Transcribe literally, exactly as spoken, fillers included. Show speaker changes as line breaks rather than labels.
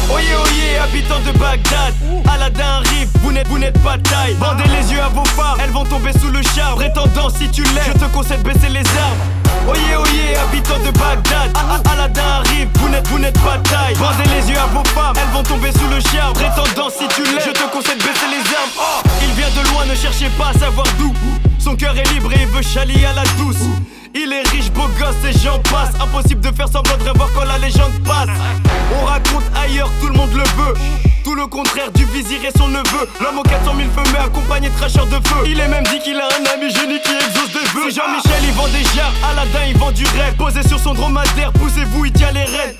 Oyez oyez, habitants de Bagdad, Aladdin arrive, vous n'êtes, vous n'êtes pas de taille. Bandez les yeux à vos femmes, elles vont tomber sous le char. Prétendant si tu l'aimes, je te conseille de baisser les armes. Oyez oyez, habitants de Bagdad, Aladdin arrive, vous n'êtes, vous n'êtes pas de taille. Bandez les yeux à vos femmes, elles vont tomber sous le char. Prétendant si tu l'aimes, je te conseille de baisser les armes. Oh, il vient de loin, ne cherchez pas à savoir d'où. Son cœur est libre et il veut chalier à la douce. Il est riche, beau gosse et j'en passe. Impossible de faire semblant de voir quand la légende passe. On raconte ailleurs, tout le monde le veut. Tout le contraire du vizir et son neveu. L'homme aux quatre cent mille feux mais accompagné de cracheurs de feu. Il est même dit qu'il a un ami génie qui exauce des vœux. C'est Jean-Michel, il vend des jarres, Aladdin il vend du rêve. Posé sur son dromadaire, poussez-vous, il tient les rênes.